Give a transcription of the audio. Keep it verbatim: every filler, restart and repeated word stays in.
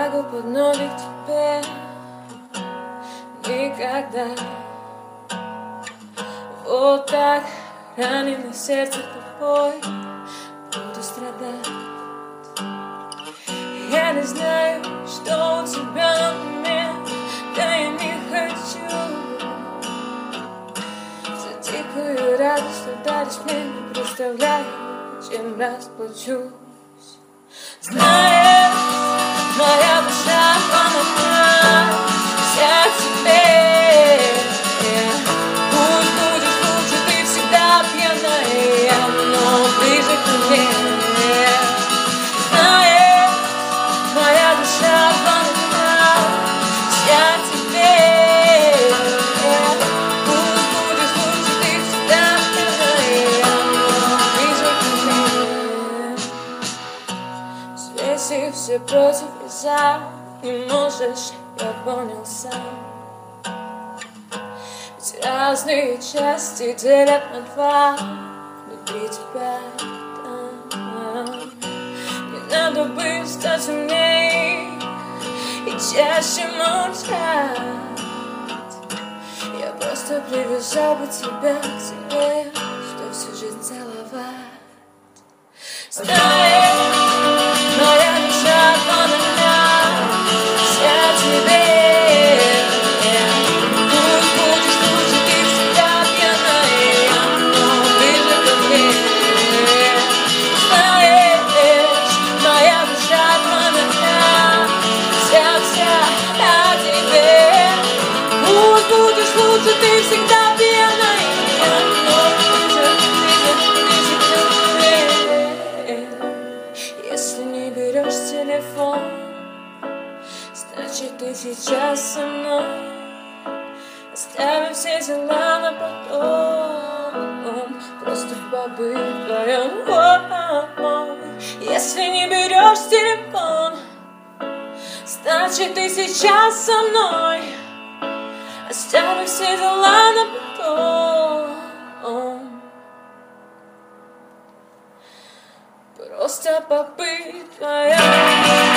лягу под ноги к тебе никогда. Вот так раненое сердце тобой буду страдать. Я не знаю, что у тебя на уме, да я не хочу за дикую радость, что даришь мне, не представляю, чем расплачусь. Знаешь, моя душа полна вся в тебе. Пусть будешь лучше, ты всегда пьяная, но ближе ко мне. Знаешь, моя душа полна вся в тебе. Пусть будешь лучше, ты всегда пьяная, но ближе ко мне. Взвесив все против и за, не можешь, я понял сам. Ведь разные части делят на два внутри тебя. Не надо быть стать умней и чаще молчать. Я просто привязал бы тебя к себе, что всю жизнь целовать. Знаешь, моя душа полна вся в тебе. Пусть будешь лучше, ты всегда пьяная, но ближе ко мне. Знаешь, моя душа полна вся, вся о тебе. Пусть будешь лучше, ты всегда пьяная, но ближе, ближе, ближе ко мне. Если не берешь телефон, значит ты сейчас со мной. Оставим все дела на потом, просто побыть вдвоем. Если не берешь телефон, значит ты сейчас со мной. Оставим все дела на потом, просто побыть вдвоем.